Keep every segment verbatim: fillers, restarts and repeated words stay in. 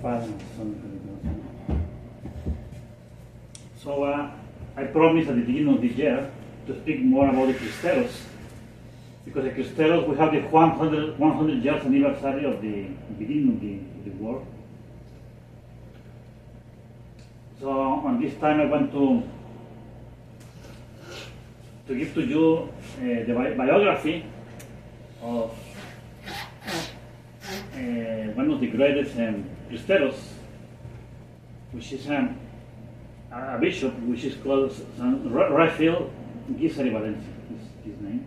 father and son. So uh, I promised at the beginning of the year to speak more about the Cristeros, because the Cristeros, we have the one hundred, one hundred years anniversary of the beginning of the, of the war. So on this time I want to to give to you uh, the bi biography of uh, one of the greatest um, Cristeros, which is um, a bishop, which is called San Rafael Guisari Valencia, is his name.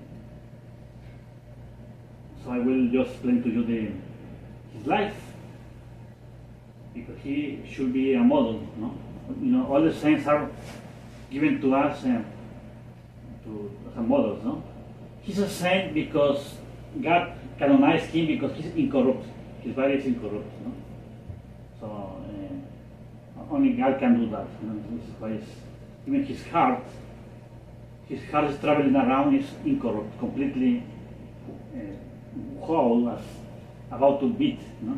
So I will just explain to you the, his life, because he should be a model, no? You know, all the saints are given to us um, to, as a models, no? He's a saint because God canonized him because he's incorrupt. His body is incorrupt, no? So uh, only God can do that. You know? This is why it's, even his heart, his heart is traveling around, is incorrupt, completely uh, whole, as about to beat, no?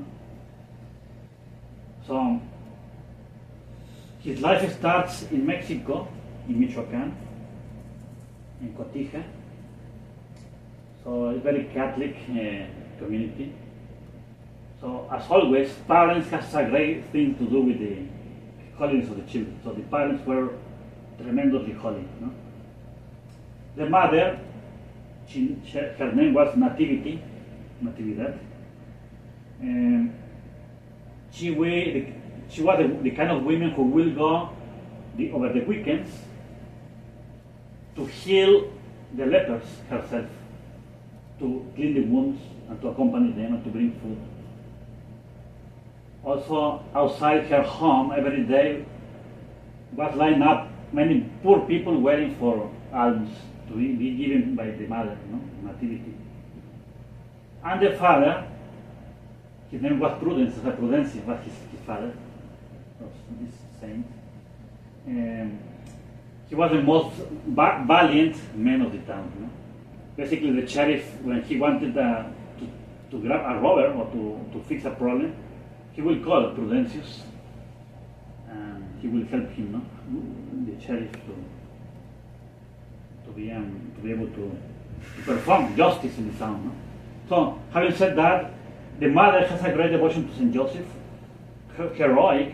So his life starts in Mexico, in Michoacán, in Cotija. So it's very Catholic uh, community. So as always, parents has a great thing to do with the holiness of the children. So the parents were tremendously holy. No? The mother, she, she, her name was Nativity, Natividad. And she, we, she was the, the kind of women who will go the, over the weekends to heal the lepers herself, to clean the wounds and to accompany them and to bring food. Also, outside her home every day was lined up many poor people waiting for alms to be, be given by the mother, you know, Nativity. And the father, his name was Prudence, Prudencia was his, his father, this saint. Um, he was the most va valiant man of the town. You know? Basically, the sheriff, when he wanted uh, to, to grab a robber or to, to fix a problem, he will call Prudencius and he will help him, no? The sheriff, to, to, be, um, to be able to, to perform justice in the town. No? So, having said that, the mother has a great devotion to Saint Joseph, heroic.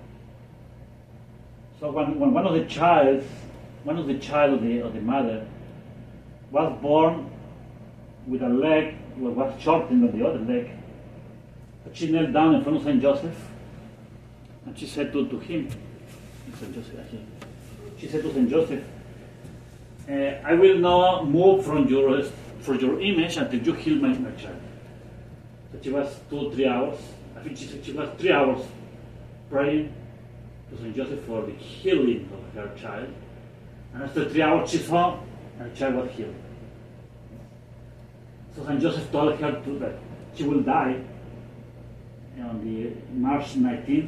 So when, when one of the child, one of the child of the, of the mother was born with a leg that was shortened than the other leg, but she knelt down in front of Saint Joseph and she said to, to him, Saint Joseph, she said to Saint Joseph, uh, I will not move from your, from your image until you heal my, my child. So she was two, three hours, I think she said she was three hours praying to Saint Joseph for the healing of her child. And after three hours she saw and the child was healed. So Saint Joseph told her to, that she will die on the March nineteenth.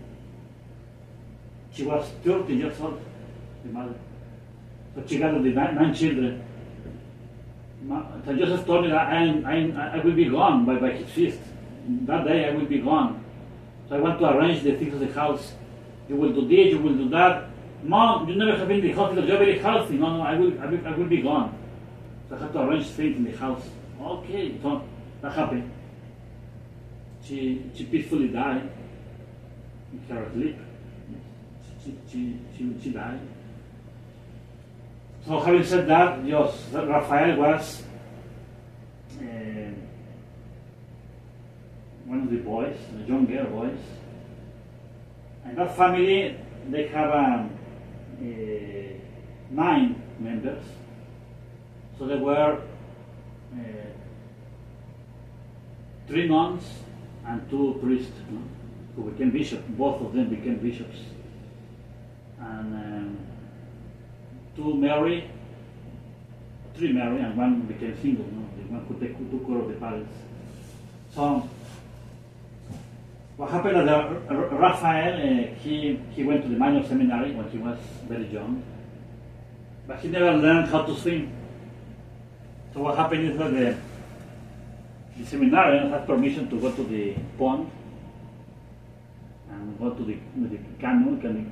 She was thirty years old, the mother. So she got the nine, nine children. Saint Joseph told me that I, I, I will be gone by, by his feast. That day I will be gone. So I want to arrange the things of the house. You will do this, you will do that. Mom, you never have been in the hospital, you're very healthy. No, no, I will, I will, I will be gone. So I have to arrange things in the house. Okay, so that happened. She, she peacefully died in her sleep. She, she, she, she died. So having said that, yes, Raphael was uh, one of the boys, the younger boys. And that family, they have um, uh, nine members. So there were uh, three nuns and two priests, no? Who became bishops. Both of them became bishops. And um, two married, three married, and one became single, no? The one who took, took care of the parents. So what happened is that Raphael, uh, he, he went to the minor seminary when he was very young, but he never learned how to swim. So what happened is that the, the seminarian had permission to go to the pond and go to the, the canoe, can,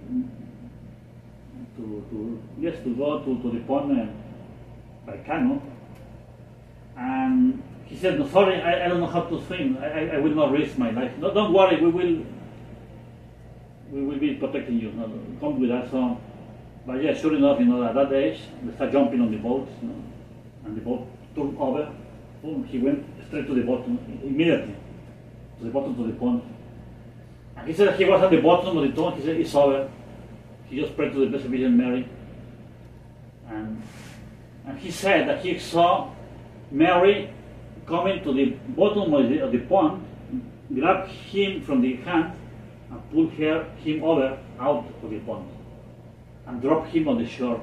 to, to, yes, to go to, to the pond uh, by canoe. And he said, no, sorry, I, I don't know how to swim. I, I, I will not risk my life. No, don't worry, we will we will be protecting you. No, come with us. So, but yeah, sure enough, you know, at that age, they start jumping on the boat, you know, and the boat turned over. Boom, he went straight to the bottom immediately, to the bottom of the pond. And he said he was at the bottom of the pond. He said it's over. He just prayed to the Blessed Virgin Mary, and and he said that he saw Mary coming to the bottom of the, of the pond, grab him from the hand, and pull her, him over out of the pond, and drop him on the shore.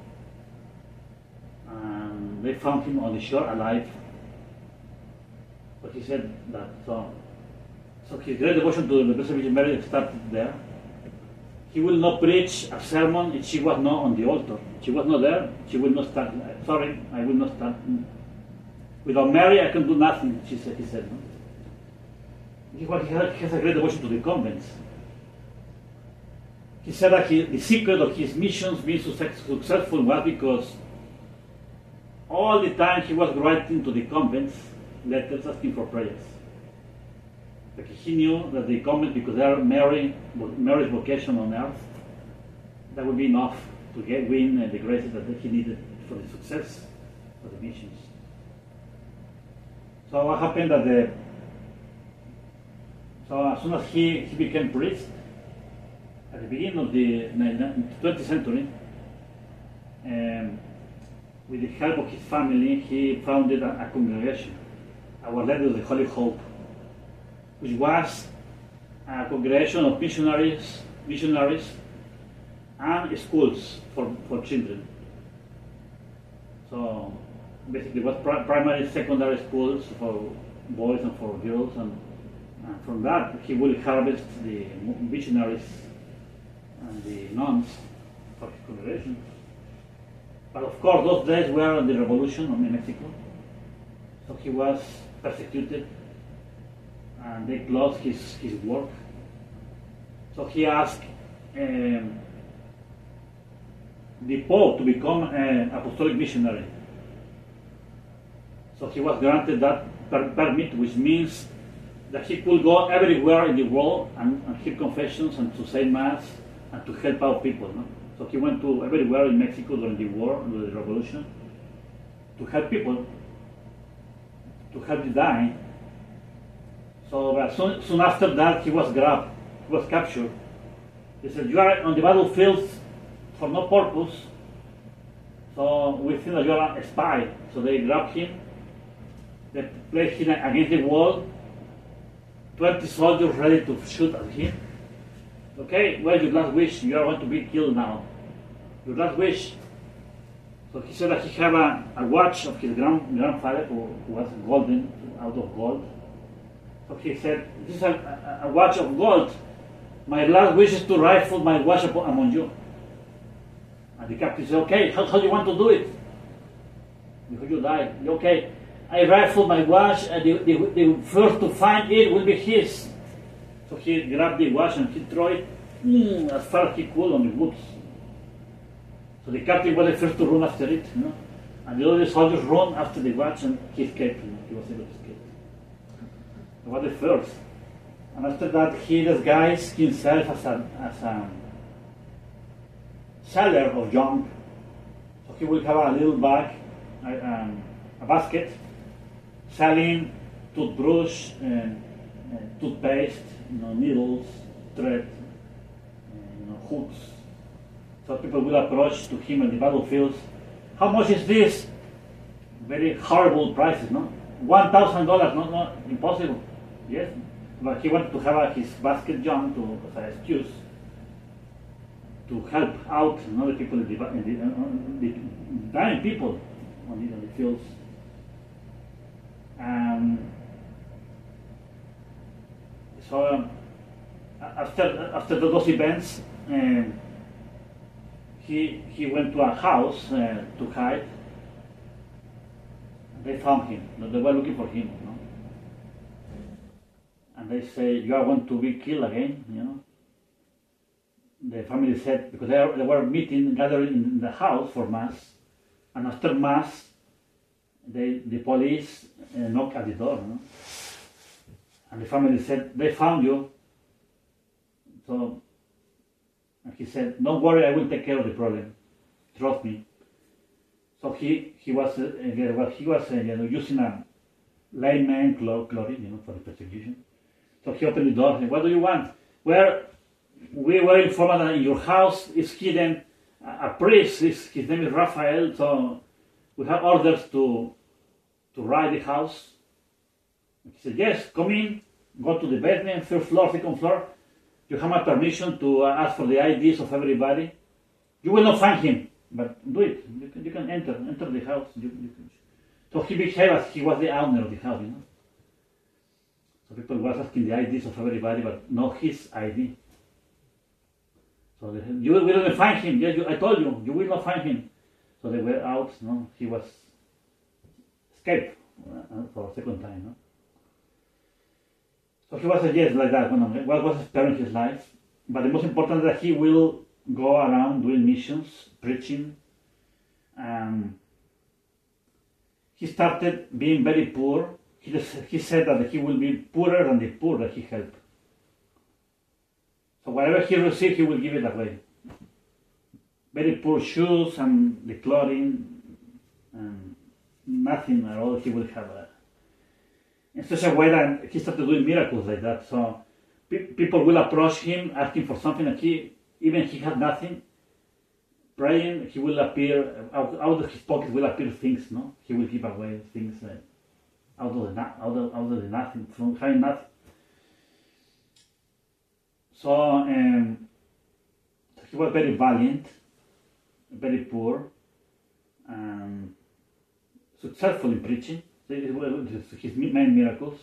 And they found him on the shore alive. But he said that, so, so his great devotion to the Blessed Virgin Mary started there. He will not preach a sermon if she was not on the altar. She was not there, she will not start. Sorry, I will not start. Without Mary, I can do nothing, she said, he said. No? He, he has a great devotion to the convents. He said that he, the secret of his missions being successful was because all the time he was writing to the convents letters asking for prayers. Like he knew that the convent, because they are Mary, Mary's vocation on earth, that would be enough to get win the graces that he needed for the success of the missions. So what happened that the so as soon as he, he became priest, at the beginning of the twentieth century, um, with the help of his family, he founded a, a congregation, Our Lady of the Holy Hope, which was a congregation of missionaries, missionaries, and schools for, for children. So basically, it was pri primary, secondary schools for boys and for girls, and, and from that he will harvest the missionaries and the nuns for his congregation. But of course, those days were the revolution in Mexico, so he was persecuted, and they closed his, his work. So he asked um, the Pope to become an apostolic missionary. So he was granted that per permit, which means that he could go everywhere in the world and, and hear confessions and to say mass and to help out people. No? So he went to everywhere in Mexico during the war, during the revolution, to help people, to help the dying. So uh, soon, soon after that, he was grabbed, he was captured. They said, you are on the battlefield for no purpose, so we think that you are a spy. So they grabbed him, they placed him against the wall, twenty soldiers ready to shoot at him. Okay, well, your last wish, you are going to be killed now. Your last wish. So he said that he had a, a watch of his grand, grandfather who, who was golden, out of gold. So he said, this is a, a, a watch of gold. My last wish is to rifle my watch among you. And the captain said, okay, how, how do you want to do it? Before you die. Okay, I rifle my watch, and the, the, the first to find it will be his. So he grabbed the watch and he threw it mm, as far as he could on the woods. So the captain was the first to run after it, you know? And the other soldiers ran after the watch, and he escaped. You know? He was able to escape. He was the first. And after that, he disguised himself as a, as a seller of junk. So he will have a little bag, a, um, a basket, selling toothbrush, and uh, toothpaste, you know, needles, thread, uh, you know, hooks. So people will approach to him in the battlefields. How much is this? Very horrible prices, no? One thousand dollars, no, no, impossible. Yes, but he wanted to have uh, his basket jump to as an excuse to help out, you know, the people in the, in the, uh, the dying people on the, on the fields. Um, so um, after after those events, um, he he went to a house uh, to hide. They found him. They were looking for him, you know? And and they say, you are going to be killed again, you know. The family said, because they, are, they were meeting, gathering in the house for mass, and after mass, they, the police uh, knocked at the door, you know? And the family said, they found you. So, and he said, don't worry, I will take care of the problem. Trust me. So he he was uh, well, he was uh, you know, using a layman clothing, you know, for the persecution. So he opened the door and said, what do you want? Well, we were informed that in your house is hidden a, a priest. His, his name is Raphael. So we have orders to to raid the house. And he said, yes, come in, go to the basement, first floor, second floor. You have my permission to uh, ask for the I Ds of everybody. You will not find him, but do it. You can, you can enter, enter the house. You, you can. So he behaved as he was the owner of the house, you know. So people was asking the I Ds of everybody, but not his I D. So they said, you will not find him. Yes, you, I told you, you will not find him. So they were out. No, he was escaped uh, for a second time. No? So he was a yes like that. What was sparing his life? But the most important is that he will go around doing missions, preaching. Um, he started being very poor. He, just, he said that he will be poorer than the poor that he helped. So whatever he received, he will give it away. Very poor shoes and the clothing, and nothing at all he will have. Uh, in such a way that he started doing miracles like that. So pe people will approach him asking for something, and he, even he had nothing, praying, he will appear, out, out of his pocket will appear things, no? He will give away things uh, out, of the, out, of, out of the nothing, from having nothing. So um, he was very valiant, very poor, and successful in preaching. His main miracles.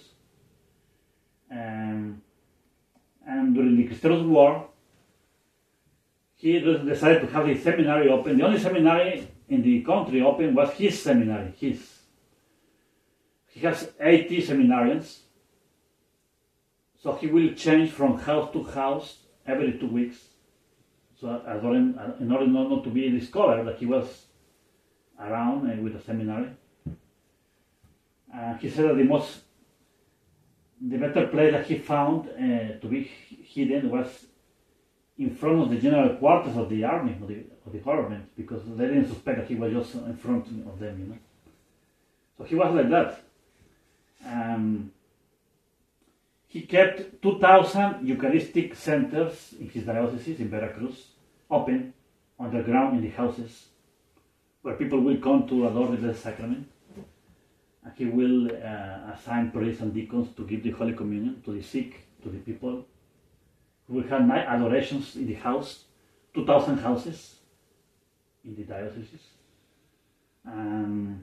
Um, and during the Cristeros War, he decided to have the seminary open. The only seminary in the country open was his seminary, his. He has eighty seminarians. So he will change from house to house every two weeks. So in order not to be discovered that he was around uh, with a seminary. Uh, he said that the most, the better place that he found uh, to be hidden was in front of the general quarters of the army, of the, of the government, because they didn't suspect that he was just in front of them, you know. So he was like that. Um, he kept two thousand Eucharistic centers in his diocese in Veracruz, open, underground in the houses, where people will come to adore the Blessed Sacrament. And he will uh, assign priests and deacons to give the Holy Communion to the sick, to the people. We will have night adorations in the house, two thousand houses in the dioceses. Um,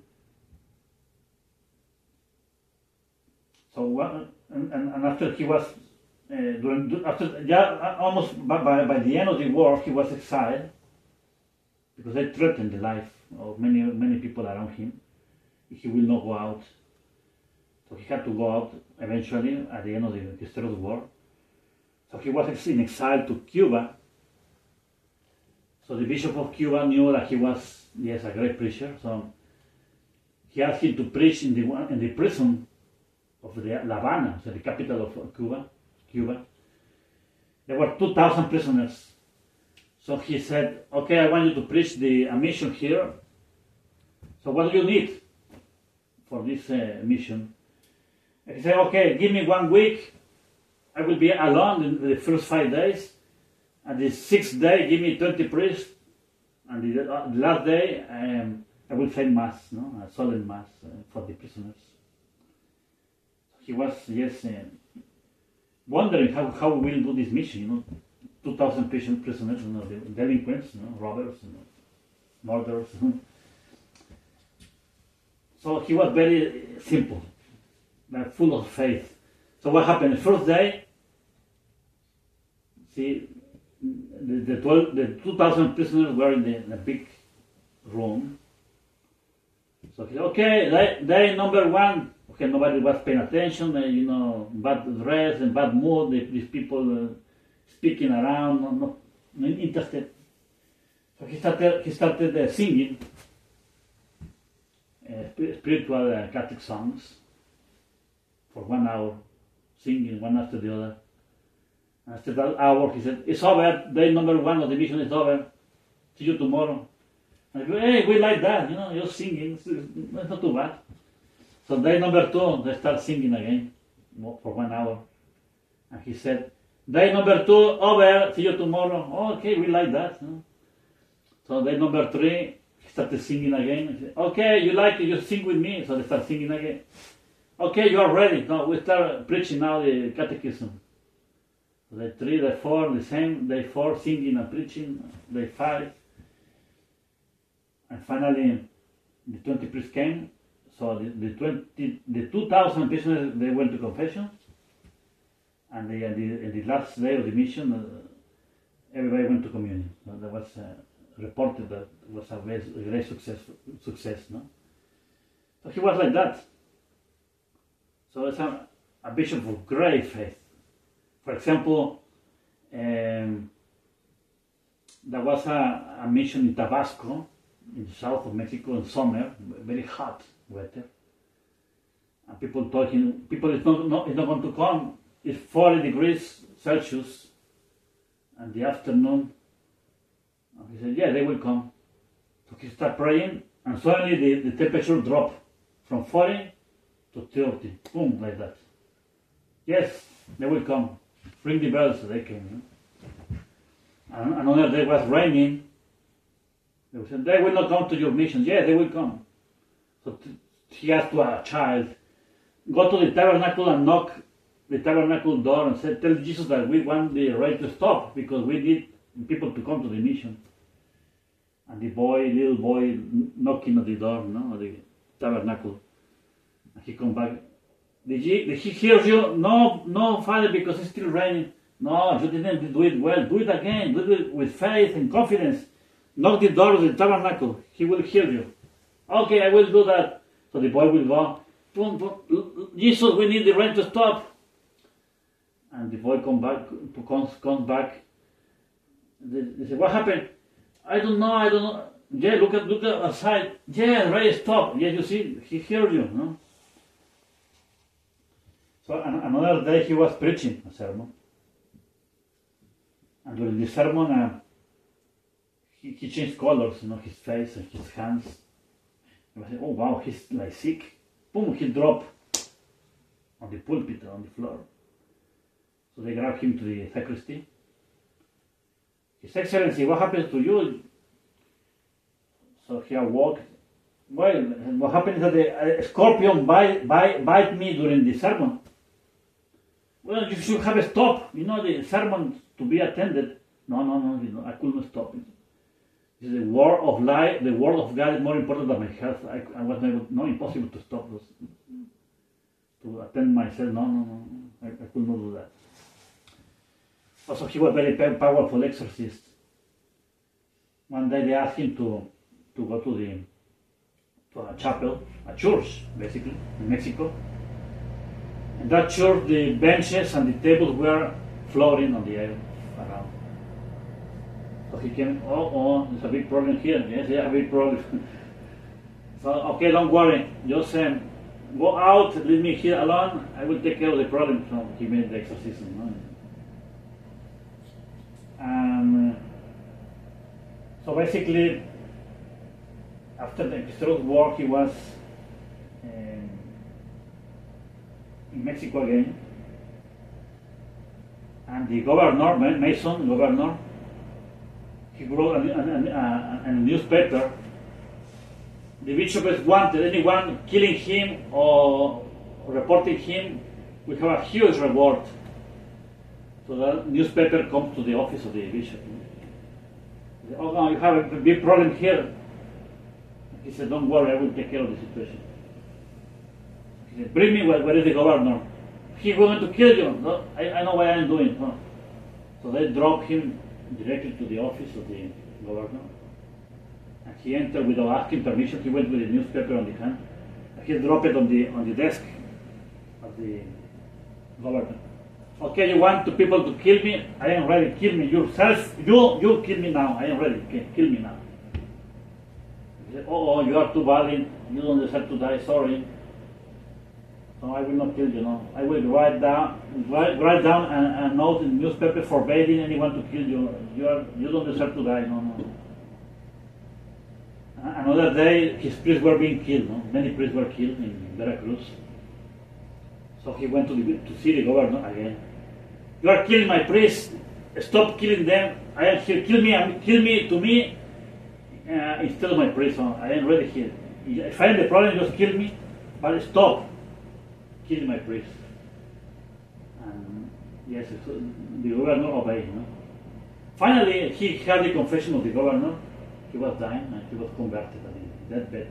so, what, and, and, and after he was, uh, during, after, yeah, almost by, by, by the end of the war, he was exiled because they threatened the life of many, many people around him. He will not go out. So he had to go out eventually at the end of the Cristeros War. So he was in exile to Cuba. So the Bishop of Cuba knew that he was, yes, a great preacher. So he asked him to preach in the, in the prison of the La Habana, so the capital of Cuba. Cuba. There were two thousand prisoners. So he said, okay, I want you to preach the a mission here. So what do you need for this uh, mission? And he said, okay, give me one week. I will be alone in the first five days. And the sixth day, give me twenty priests. And the, uh, the last day, um, I will say mass, no? A solemn mass uh, for the prisoners. He was, yes, uh, wondering how, how we will do this mission, you know. two thousand prisoners, you know, delinquents, you know, robbers, you know, murderers. So he was very simple, but full of faith. So what happened? The first day, see, the, the, twelve, the two thousand prisoners were in, the, in a big room. So he said, okay, day, day number one. Okay, nobody was paying attention. Uh, you know, bad dress and bad mood. These people uh, speaking around, not, not, not interested. So he started. He started uh, singing uh, spiritual uh, Catholic songs for one hour, singing one after the other. And after that hour, he said, "It's over. Day number one of the mission is over. See you tomorrow." And I go, "Hey, we like that. You know, you're singing. It's, it's not too bad." So day number two, they start singing again for one hour. And he said, "Day number two, over, see you tomorrow." Oh, okay, we like that. You know? So day number three, he started singing again. He said, "Okay, you like it, you sing with me." So they start singing again. "Okay, you are ready." No, we start preaching now the catechism. So day three, day four, the same. Day four, singing and preaching. Day five. And finally, the twenty priests came. So the, the twenty, the two thousand prisoners, they went to confession, and the, the, the last day of the mission, uh, everybody went to communion. So that was uh, reported that it was a great, a great success. Success, no? So he was like that. So it's a, a bishop of great faith. For example, um, there was a, a mission in Tabasco, in the south of Mexico, in summer, very hot weather, and people told him, people is not, not, is not going to come, it's forty degrees Celsius in the afternoon. And he said, yeah, they will come. So he started praying, and suddenly the, the temperature dropped from forty to thirty, boom, like that. Yes, they will come. Ring the bells, so they came. You know? And another day was raining. They said, they will not come to your mission. Yeah, they will come. So t- he asked to a child, go to the tabernacle and knock the tabernacle door and say, tell Jesus that we want the rain to stop because we need people to come to the mission. And the boy, little boy, knocking at the door, no, at the tabernacle. And he come back. Did he, did he hear you? No, no, Father, because it's still raining. No, you didn't do it well. Do it again. Do it with faith and confidence. Knock the door of the tabernacle. He will hear you. Okay, I will do that. So the boy will go, boom, boom. Jesus, we need the rain to stop. And the boy come back, comes, comes back. They, they say, what happened? I don't know, I don't know. Yeah, look at look at outside. Yeah, rain stop. Yeah, you see, he heard you. No? So an, another day he was preaching a sermon. And during the sermon, uh, he, he changed colors, you know, his face and his hands. And I said, oh wow, he's like sick. Boom, he dropped on the pulpit, on the floor. So they grabbed him to the sacristy. His Excellency, what happens to you? So he awoke. Well, what happened is that the uh, scorpion bite, bite, bite me during the sermon. Well, you should have stopped, you know, the sermon to be attended. No, no, no, you know, I couldn't stop it. The word of life, the word of God is more important than my health. I, I was not, no, impossible to stop this, to attend myself. No, no, no, I, I could not do that. Also, he was a very powerful exorcist. One day they asked him to, to go to the to a chapel, a church, basically, in Mexico. In that church, the benches and the tables were floating on the air around. So he came, oh, oh, there's a big problem here. Yes, yeah, a big problem. So, okay, don't worry. Just um, go out, leave me here alone. I will take care of the problem. So he made the exorcism. No? And uh, so basically, after the Episcopal War, he was um, in Mexico again. And the governor, Mason, governor, he wrote a, a, a, a newspaper. The bishop wanted anyone killing him or reporting him will have a huge reward. So the newspaper comes to the office of the bishop. He said, oh no, you have a big problem here. He said, don't worry, I will take care of the situation. He said, bring me where, where is the governor? He's going to kill you. No, I, I know what I'm doing. No. So they drop him directly to the office of the governor. And he entered without asking permission. He went with the newspaper on the hand. He dropped it on the on the desk of the governor. Okay, you want the people to kill me? I am ready. Kill me yourself. You you kill me now. I am ready. Okay, kill me now. He said, oh, oh, you are too violent. You don't deserve to die. Sorry. So I will not kill you. No, I will write down write, write down a, a note in the newspaper forbidding anyone to kill you. You are you don't deserve to die. No, no. Another day, his priests were being killed. No? Many priests were killed in Veracruz. So he went to, the, to see the governor again. You are killing my priests. Stop killing them. I am here. Kill me. Kill me to me uh, instead of my priests. So I am ready here. If I have the problem, just kill me. But stop killing my priests. And yes, so the governor obeyed. No? Finally, he heard the confession of the governor. He was dying and he was converted in that bed.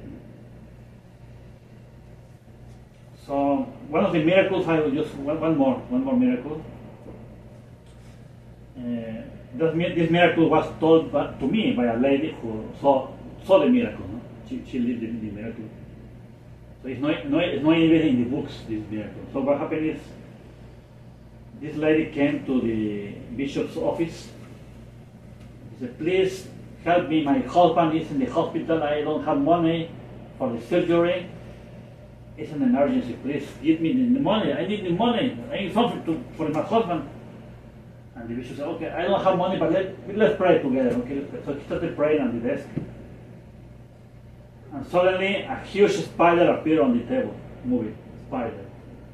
So one of the miracles, I will just one, one more, one more miracle. Uh, this, this miracle was told by, to me by a lady who saw saw the miracle. No? She, she lived the, the miracle. So it's not, no, it's not even in the books, this miracle. So what happened is, this lady came to the bishop's office. He said, please help me, my husband is in the hospital, I don't have money for the surgery. It's an emergency, please give me the money, I need the money, I need something to, for my husband. And the bishop said, okay, I don't have money, but let, let's pray together. Okay, so he started praying on the desk. And suddenly a huge spider appeared on the table, moving, spider.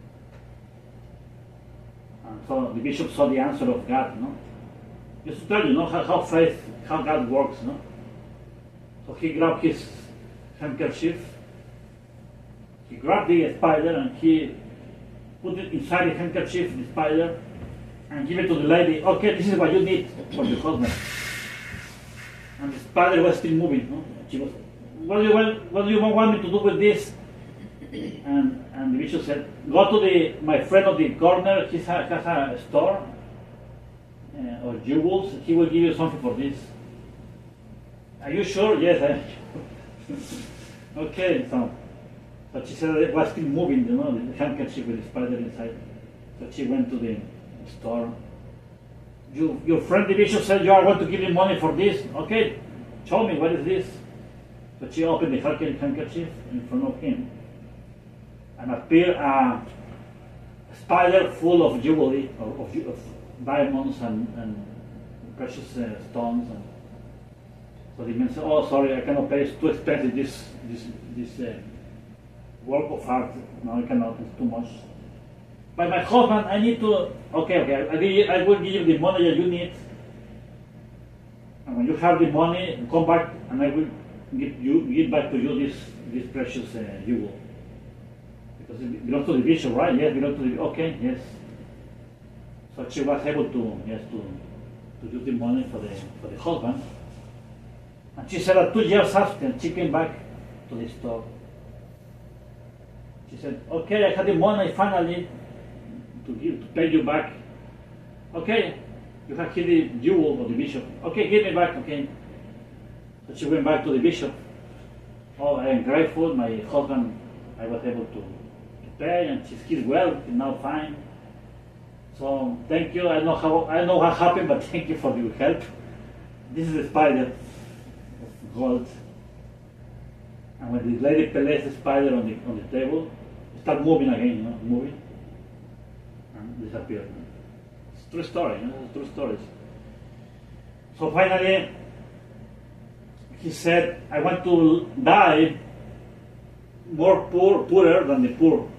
And so the bishop saw the answer of God, no? Just to tell you, know, how, how faith, how God works, no? So he grabbed his handkerchief, he grabbed the spider and he put it inside the handkerchief, the spider, and give it to the lady. Okay, this is what you need for your husband. And the spider was still moving, no? She was, what do you want, what do you want me to do with this? And, and the bishop said, go to the, my friend of the corner, he has a store, Uh, or jewels, he will give you something for this. Are you sure? Yes, I am sure. Okay, so, but she said it was still moving, you know, the handkerchief with the spider inside. So she went to the store. You, your friend the bishop said you are going to give him money for this. Okay, show me, what is this? So she opened the handkerchief in front of him and appeared a spider full of jewelry, of, of, of diamonds and, and precious uh, stones. And so the man said, oh, sorry, I cannot pay, it's too expensive, this this this uh, work of art. No, I cannot, it's too much. But my husband, I need to, okay, okay, I, will, I will give you the money that you need. And when you have the money, come back and I will give you give back to you this this precious uh, jewel. Because it belongs to the bishop, right? Yes, it belongs to the, okay, yes. So she was able to, yes, to, to use the money for the, for the husband. And she said that two years after, she came back to the store. She said, okay, I had the money finally to give, to pay you back. Okay, you have here the jewel of the bishop. Okay, give me back, okay. So she went back to the bishop. Oh, I am grateful, my husband, I was able to, to pay, and she's still well, she's now fine. So thank you. I don't know how I know what happened, but thank you for your help. This is a spider of gold. And when the lady placed the spider on the on the table, it started moving again, you know, moving, and disappeared. It's a true story, you know, it's true stories. So finally, he said, "I want to die more poor, poorer than the poor."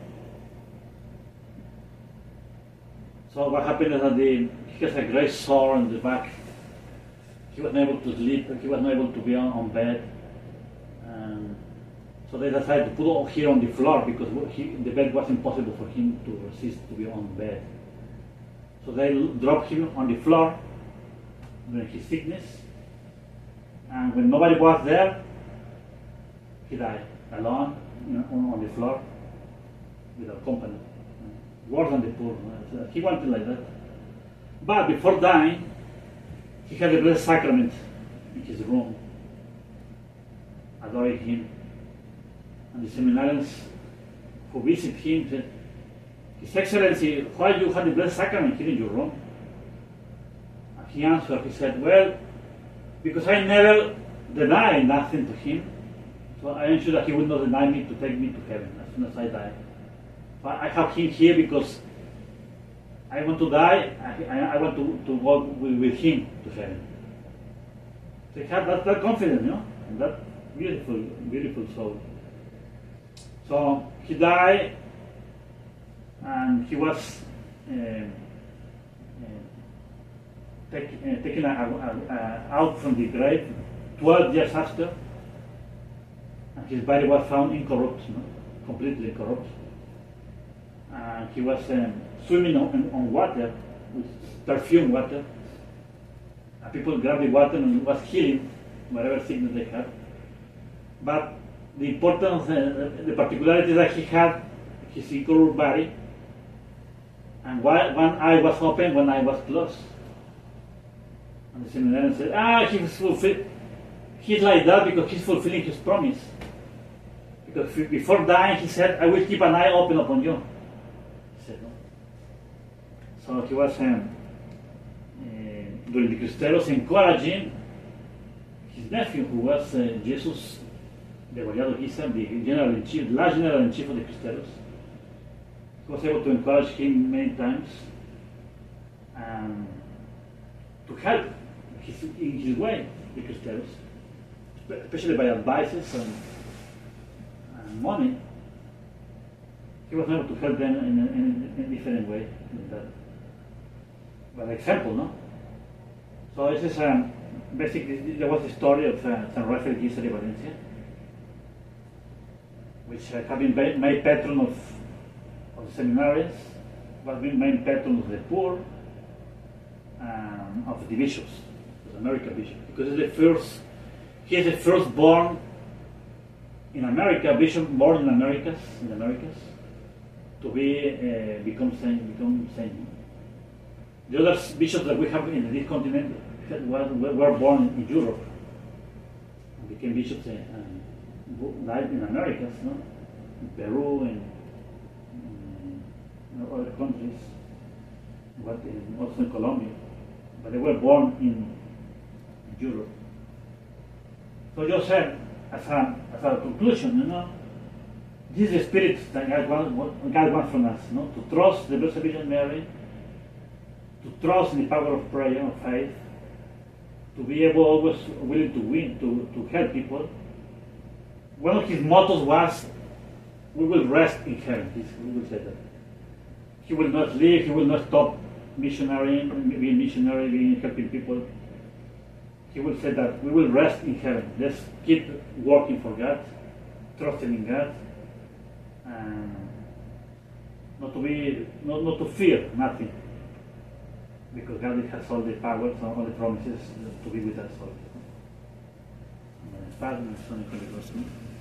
So what happened is that the, he has a great sore on the back. He was not able to sleep. He was not able to be on, on bed. And so they decided to put him here on the floor because he, the bed was impossible for him to resist to be on bed. So they dropped him on the floor during his sickness. And when nobody was there, he died alone, you know, on, on the floor without company. Worse than the poor. He wanted like that. But before dying, he had the Blessed Sacrament in his room. adoring him. And the seminarians who visit him said, His Excellency, why you have the Blessed Sacrament here in your room? And he answered, he said, well, because I never deny nothing to him, so I am sure that he will not deny me to take me to heaven as soon as I die. So I have him here because I want to die, I, I want to, to go with, with him to heaven. So he had that, that confidence, you know, and that beautiful, beautiful soul. So he died, and he was uh, uh, take, uh, taken a, a, a, out from the grave twelve years after, and his body was found incorrupt, no? Completely incorrupt. And he was um, swimming on, on water, with perfumed water. And people grabbed the water and was healing whatever sickness they had. But the importance, uh, the particularity that he had his incorrupt body, and one, one eye was open, one eye was closed. And the seminarian said, ah, he's fulfilled. He's like that because he's fulfilling his promise. Because before dying, he said, I will keep an eye open upon you. He said, no. So he was, um, uh, during the Cristeros, encouraging his nephew, who was uh, Jesus Degollado Guisa, the general-in-chief, the last general-in-chief of the Cristeros. He was able to encourage him many times um, to help his, in his way, the Cristeros, especially by advices and, and money. He was able to help them in a, in a, in a different way than that. By example, no? So this is um, basically, there was the story of uh, San Rafael Guisa de Valencia, which uh, had been made patron of, of the seminaries, was being made patron of the poor, um, of the bishops, the American bishop, because he's the first, he is the first born in America, bishop born in Americas, in the Americas, to be uh, become saint, become saint. The other bishops that we have in this continent were, were born in Europe and became bishops uh, and died in Americas, no? In Peru and in other countries, but in, also in Colombia. But they were born in Europe. So just said, as a, as a conclusion, you know, this is the spirit that God wants, God wants from us, you know, to trust the Blessed Virgin Mary, to trust in the power of prayer, of faith, to be able always willing to win, to, to help people. One of his mottos was, we will rest in heaven. He will say that. He will not leave, he will not stop missionary, being missionary, being helping people. He will say that we will rest in heaven. Let's keep working for God, trusting in God, and not to be, not, not to fear nothing, because God has all the powers, all the promises to be with us all. Padre, Son y Espíritu Santo.